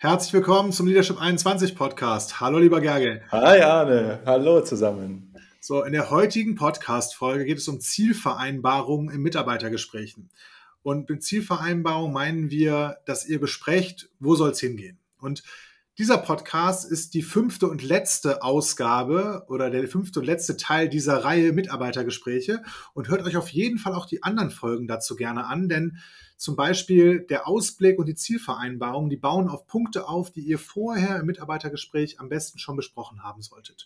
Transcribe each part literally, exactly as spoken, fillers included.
Herzlich willkommen zum Leadership einundzwanzig Podcast. Hallo lieber Gerge. Hi Arne, hallo zusammen. So, in der heutigen Podcast-Folge geht es um Zielvereinbarungen in Mitarbeitergesprächen. Und mit Zielvereinbarung meinen wir, dass ihr besprecht, wo soll es hingehen. Und dieser Podcast ist die fünfte und letzte Ausgabe oder der fünfte und letzte Teil dieser Reihe Mitarbeitergespräche. Und hört euch auf jeden Fall auch die anderen Folgen dazu gerne an, denn zum Beispiel der Ausblick und die Zielvereinbarung, die bauen auf Punkte auf, die ihr vorher im Mitarbeitergespräch am besten schon besprochen haben solltet.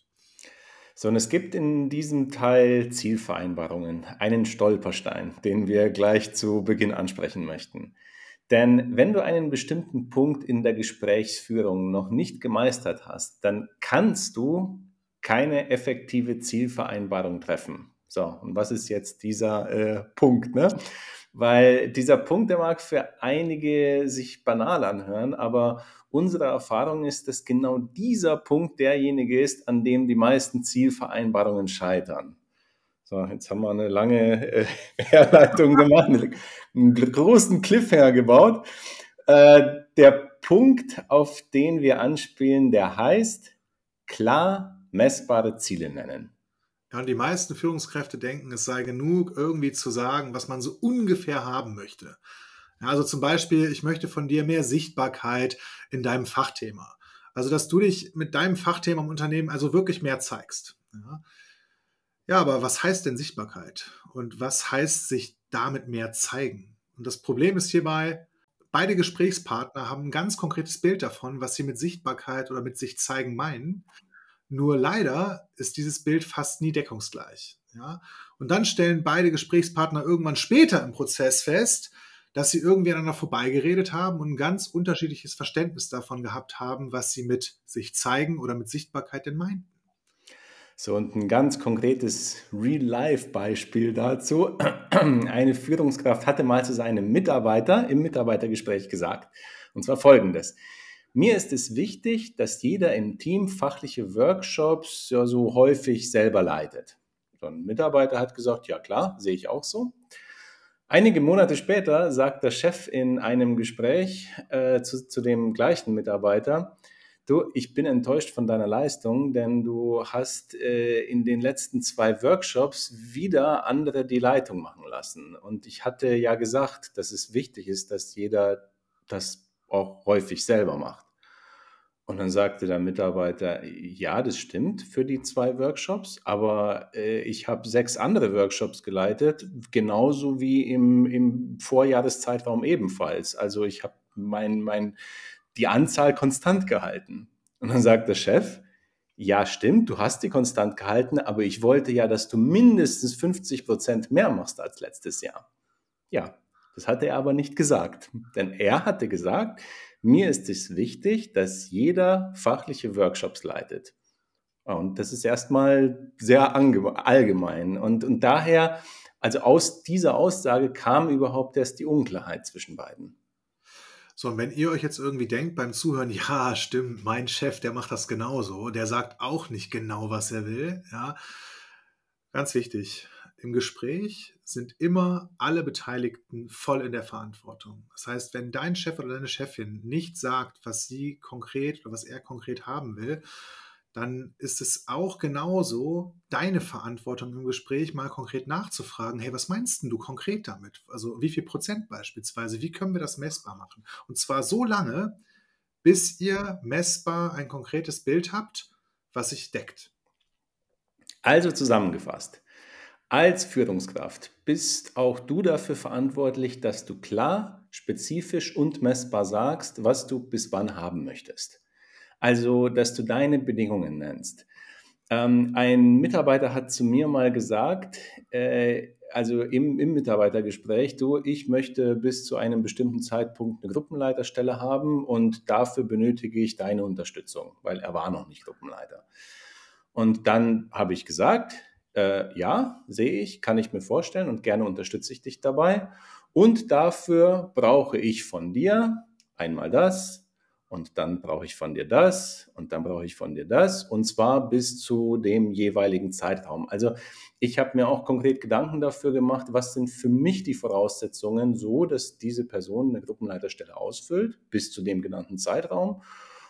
So, und es gibt in diesem Teil Zielvereinbarungen, einen Stolperstein, den wir gleich zu Beginn ansprechen möchten. Denn wenn du einen bestimmten Punkt in der Gesprächsführung noch nicht gemeistert hast, dann kannst du keine effektive Zielvereinbarung treffen. So, und was ist jetzt dieser äh, Punkt, ne? Weil dieser Punkt, der mag für einige sich banal anhören, aber unsere Erfahrung ist, dass genau dieser Punkt derjenige ist, an dem die meisten Zielvereinbarungen scheitern. So, jetzt haben wir eine lange äh, Herleitung gemacht, einen großen Cliffhanger gebaut. Äh, der Punkt, auf den wir anspielen, der heißt, klar messbare Ziele nennen. Ja, und die meisten Führungskräfte denken, es sei genug, irgendwie zu sagen, was man so ungefähr haben möchte. Ja, also zum Beispiel, ich möchte von dir mehr Sichtbarkeit in deinem Fachthema. Also, dass du dich mit deinem Fachthema im Unternehmen also wirklich mehr zeigst. Ja, ja, aber was heißt denn Sichtbarkeit? Und was heißt sich damit mehr zeigen? Und das Problem ist hierbei, beide Gesprächspartner haben ein ganz konkretes Bild davon, was sie mit Sichtbarkeit oder mit sich zeigen meinen. Nur leider ist dieses Bild fast nie deckungsgleich. Ja? Und dann stellen beide Gesprächspartner irgendwann später im Prozess fest, dass sie irgendwie aneinander vorbeigeredet haben und ein ganz unterschiedliches Verständnis davon gehabt haben, was sie mit sich zeigen oder mit Sichtbarkeit denn meinten. So, und ein ganz konkretes Real-Life-Beispiel dazu. Eine Führungskraft hatte mal zu seinem Mitarbeiter im Mitarbeitergespräch gesagt, und zwar Folgendes: Mir ist es wichtig, dass jeder im Team fachliche Workshops ja so häufig selber leitet. So ein Mitarbeiter hat gesagt, ja klar, sehe ich auch so. Einige Monate später sagt der Chef in einem Gespräch äh, zu, zu dem gleichen Mitarbeiter: Du, ich bin enttäuscht von deiner Leistung, denn du hast äh, in den letzten zwei Workshops wieder andere die Leitung machen lassen. Und ich hatte ja gesagt, dass es wichtig ist, dass jeder das auch häufig selber macht. Und dann sagte der Mitarbeiter, ja, das stimmt für die zwei Workshops, aber äh, ich habe sechs andere Workshops geleitet, genauso wie im, im Vorjahreszeitraum ebenfalls. Also ich habe mein, mein, die Anzahl konstant gehalten. Und dann sagt der Chef, ja, stimmt, du hast die konstant gehalten, aber ich wollte ja, dass du mindestens fünfzig Prozent mehr machst als letztes Jahr. Ja, das hat er aber nicht gesagt, denn er hatte gesagt, mir ist es wichtig, dass jeder fachliche Workshops leitet. Und das ist erstmal sehr allgemein. Und, und daher, also aus dieser Aussage kam überhaupt erst die Unklarheit zwischen beiden. So, und wenn ihr euch jetzt irgendwie denkt beim Zuhören, ja, stimmt, mein Chef, der macht das genauso, der sagt auch nicht genau, was er will, ja, ganz wichtig, im Gespräch sind immer alle Beteiligten voll in der Verantwortung. Das heißt, wenn dein Chef oder deine Chefin nicht sagt, was sie konkret oder was er konkret haben will, dann ist es auch genauso deine Verantwortung im Gespräch, mal konkret nachzufragen, hey, was meinst denn du konkret damit? Also wie viel Prozent beispielsweise? Wie können wir das messbar machen? Und zwar so lange, bis ihr messbar ein konkretes Bild habt, was sich deckt. Also zusammengefasst, als Führungskraft bist auch du dafür verantwortlich, dass du klar, spezifisch und messbar sagst, was du bis wann haben möchtest. Also, dass du deine Bedingungen nennst. Ähm, ein Mitarbeiter hat zu mir mal gesagt, äh, also im, im Mitarbeitergespräch, du, ich möchte bis zu einem bestimmten Zeitpunkt eine Gruppenleiterstelle haben und dafür benötige ich deine Unterstützung, weil er war noch nicht Gruppenleiter. Und dann habe ich gesagt, äh, ja, sehe ich, kann ich mir vorstellen und gerne unterstütze ich dich dabei. Und dafür brauche ich von dir einmal das Und dann brauche ich von dir das und dann brauche ich von dir das und zwar bis zu dem jeweiligen Zeitraum. Also ich habe mir auch konkret Gedanken dafür gemacht, was sind für mich die Voraussetzungen so, dass diese Person eine Gruppenleiterstelle ausfüllt, bis zu dem genannten Zeitraum.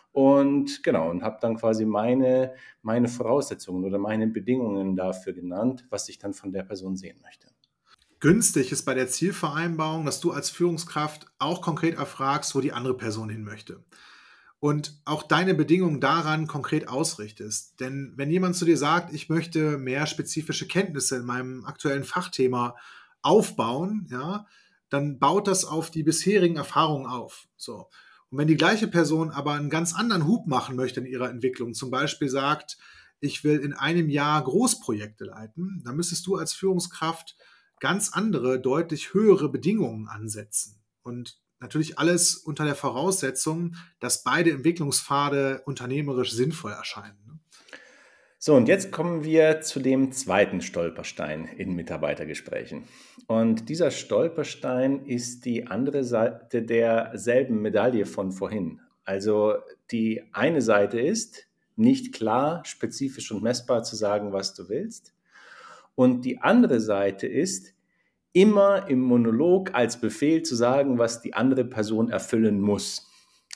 Und genau, und habe dann quasi meine, meine Voraussetzungen oder meine Bedingungen dafür genannt, was ich dann von der Person sehen möchte. Günstig ist bei der Zielvereinbarung, dass du als Führungskraft auch konkret erfragst, wo die andere Person hin möchte. Und auch deine Bedingungen daran konkret ausrichtest. Denn wenn jemand zu dir sagt, ich möchte mehr spezifische Kenntnisse in meinem aktuellen Fachthema aufbauen, ja, dann baut das auf die bisherigen Erfahrungen auf. So. Und wenn die gleiche Person aber einen ganz anderen Hub machen möchte in ihrer Entwicklung, zum Beispiel sagt, ich will in einem Jahr Großprojekte leiten, dann müsstest du als Führungskraft ganz andere, deutlich höhere Bedingungen ansetzen. Und natürlich alles unter der Voraussetzung, dass beide Entwicklungspfade unternehmerisch sinnvoll erscheinen. So, und jetzt kommen wir zu dem zweiten Stolperstein in Mitarbeitergesprächen. Und dieser Stolperstein ist die andere Seite derselben Medaille von vorhin. Also die eine Seite ist, nicht klar, spezifisch und messbar zu sagen, was du willst. Und die andere Seite ist, immer im Monolog als Befehl zu sagen, was die andere Person erfüllen muss.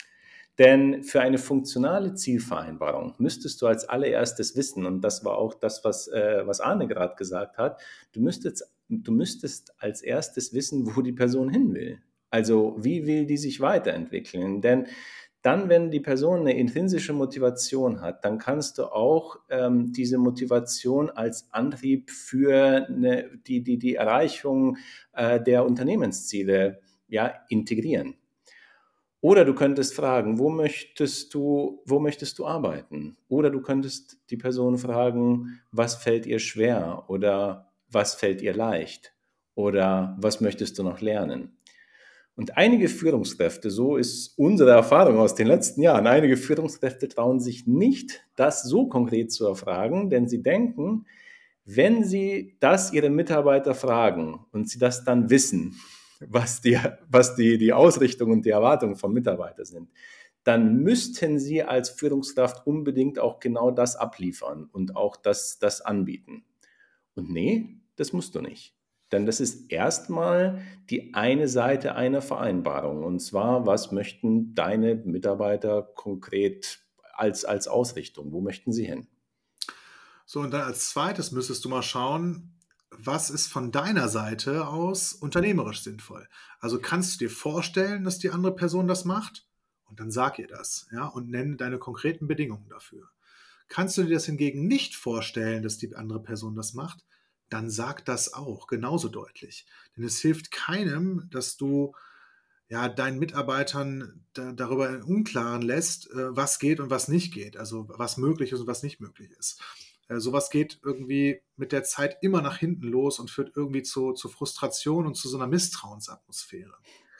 Denn für eine funktionale Zielvereinbarung müsstest du als allererstes wissen, und das war auch das, was, äh, was Arne gerade gesagt hat, du müsstest, du müsstest als erstes wissen, wo die Person hin will. Also wie will die sich weiterentwickeln? Denn dann, wenn die Person eine intrinsische Motivation hat, dann kannst du auch ähm, diese Motivation als Antrieb für eine, die, die, die Erreichung äh, der Unternehmensziele ja, integrieren. Oder du könntest fragen, wo möchtest du, wo möchtest du arbeiten? Oder du könntest die Person fragen, was fällt ihr schwer oder was fällt ihr leicht? Oder was möchtest du noch lernen? Und einige Führungskräfte, so ist unsere Erfahrung aus den letzten Jahren, einige Führungskräfte trauen sich nicht, das so konkret zu erfragen, denn sie denken, wenn sie das ihre Mitarbeiter fragen und sie das dann wissen, was die, was die, die Ausrichtung und die Erwartungen von Mitarbeitern sind, dann müssten sie als Führungskraft unbedingt auch genau das abliefern und auch das, das anbieten. Und nee, das musst du nicht. Denn das ist erstmal die eine Seite einer Vereinbarung. Und zwar, was möchten deine Mitarbeiter konkret als, als Ausrichtung? Wo möchten sie hin? So, und dann als zweites müsstest du mal schauen, was ist von deiner Seite aus unternehmerisch sinnvoll? Also kannst du dir vorstellen, dass die andere Person das macht? Und dann sag ihr das, ja, und nenne deine konkreten Bedingungen dafür. Kannst du dir das hingegen nicht vorstellen, dass die andere Person das macht? Dann sag das auch genauso deutlich. Denn es hilft keinem, dass du ja, deinen Mitarbeitern da, darüber im Unklaren lässt, äh, was geht und was nicht geht. Also was möglich ist und was nicht möglich ist. Äh, sowas geht irgendwie mit der Zeit immer nach hinten los und führt irgendwie zu, zu Frustration und zu so einer Misstrauensatmosphäre.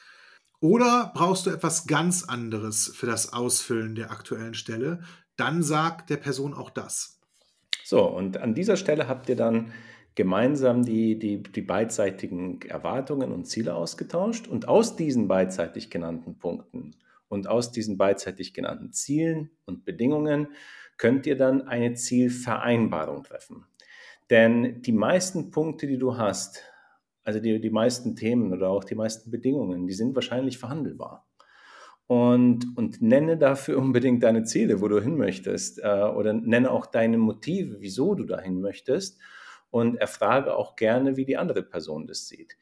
Oder brauchst du etwas ganz anderes für das Ausfüllen der aktuellen Stelle? Dann sag der Person auch das. So, und an dieser Stelle habt ihr dann gemeinsam die, die, die beidseitigen Erwartungen und Ziele ausgetauscht und aus diesen beidseitig genannten Punkten und aus diesen beidseitig genannten Zielen und Bedingungen könnt ihr dann eine Zielvereinbarung treffen. Denn die meisten Punkte, die du hast, also die, die meisten Themen oder auch die meisten Bedingungen, die sind wahrscheinlich verhandelbar. Und, und nenne dafür unbedingt deine Ziele, wo du hin möchtest, äh, oder nenne auch deine Motive, wieso du dahin möchtest und erfrage auch gerne, wie die andere Person das sieht.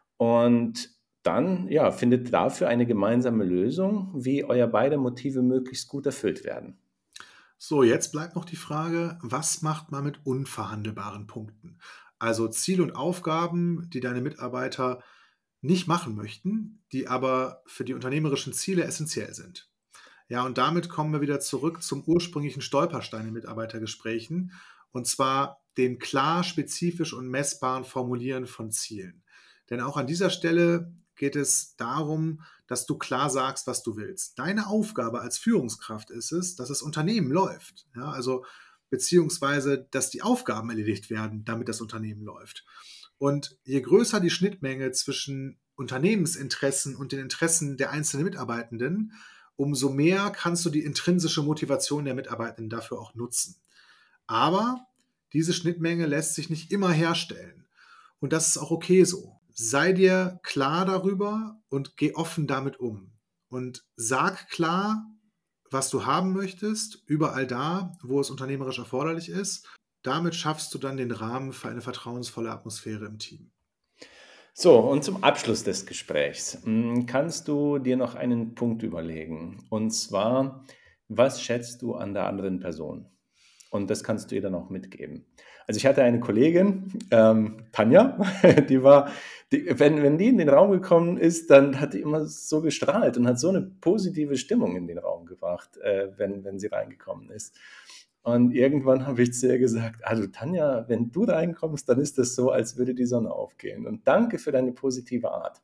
Und dann, ja, findet dafür eine gemeinsame Lösung, wie euer beide Motive möglichst gut erfüllt werden. So, jetzt bleibt noch die Frage, was macht man mit unverhandelbaren Punkten? Also Ziele und Aufgaben, die deine Mitarbeiter nicht machen möchten, die aber für die unternehmerischen Ziele essentiell sind. Ja, und damit kommen wir wieder zurück zum ursprünglichen Stolperstein in Mitarbeitergesprächen, und zwar dem klar, spezifisch und messbaren Formulieren von Zielen. Denn auch an dieser Stelle geht es darum, dass du klar sagst, was du willst. Deine Aufgabe als Führungskraft ist es, dass das Unternehmen läuft. Ja, also beziehungsweise, dass die Aufgaben erledigt werden, damit das Unternehmen läuft. Und je größer die Schnittmenge zwischen Unternehmensinteressen und den Interessen der einzelnen Mitarbeitenden, umso mehr kannst du die intrinsische Motivation der Mitarbeitenden dafür auch nutzen. Aber diese Schnittmenge lässt sich nicht immer herstellen. Und das ist auch okay so. Sei dir klar darüber und geh offen damit um. Und sag klar, was du haben möchtest, überall da, wo es unternehmerisch erforderlich ist. Damit schaffst du dann den Rahmen für eine vertrauensvolle Atmosphäre im Team. So, und zum Abschluss des Gesprächs mm, kannst du dir noch einen Punkt überlegen. Und zwar, was schätzt du an der anderen Person? Und das kannst du ihr dann auch mitgeben. Also ich hatte eine Kollegin, ähm, Tanja, die war, die, wenn, wenn die in den Raum gekommen ist, dann hat die immer so gestrahlt und hat so eine positive Stimmung in den Raum gebracht, äh, wenn, wenn sie reingekommen ist. Und irgendwann habe ich zu ihr gesagt, also Tanja, wenn du reinkommst, dann ist das so, als würde die Sonne aufgehen. Und danke für deine positive Art.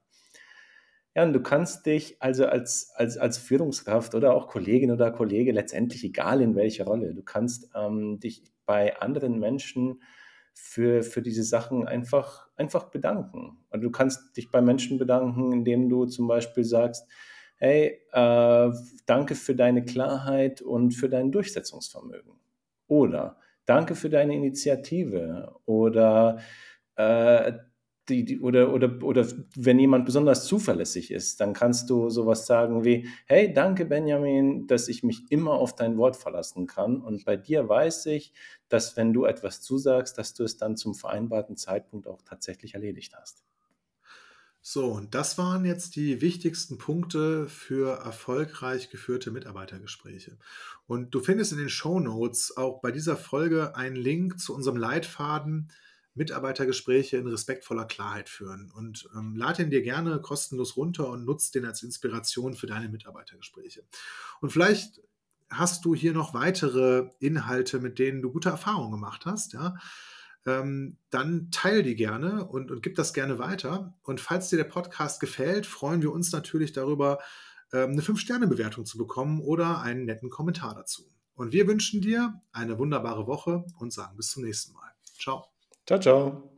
Ja, und du kannst dich also als, als, als Führungskraft oder auch Kollegin oder Kollege, letztendlich egal in welcher Rolle, du kannst ähm, dich bei anderen Menschen für, für diese Sachen einfach, einfach bedanken. Und du kannst dich bei Menschen bedanken, indem du zum Beispiel sagst, hey, äh, danke für deine Klarheit und für dein Durchsetzungsvermögen. Oder danke für deine Initiative. Oder äh, die, die, oder, oder, oder wenn jemand besonders zuverlässig ist, dann kannst du sowas sagen wie, hey, danke Benjamin, dass ich mich immer auf dein Wort verlassen kann. Und bei dir weiß ich, dass wenn du etwas zusagst, dass du es dann zum vereinbarten Zeitpunkt auch tatsächlich erledigt hast. So, und das waren jetzt die wichtigsten Punkte für erfolgreich geführte Mitarbeitergespräche. Und du findest in den Shownotes auch bei dieser Folge einen Link zu unserem Leitfaden Mitarbeitergespräche in respektvoller Klarheit führen. Und ähm, lad ihn dir gerne kostenlos runter und nutzt den als Inspiration für deine Mitarbeitergespräche. Und vielleicht hast du hier noch weitere Inhalte, mit denen du gute Erfahrungen gemacht hast, ja. Ähm, dann teile die gerne und, und gib das gerne weiter. Und falls dir der Podcast gefällt, freuen wir uns natürlich darüber, ähm, eine fünf Sterne Bewertung zu bekommen oder einen netten Kommentar dazu. Und wir wünschen dir eine wunderbare Woche und sagen bis zum nächsten Mal. Ciao. Ciao, ciao.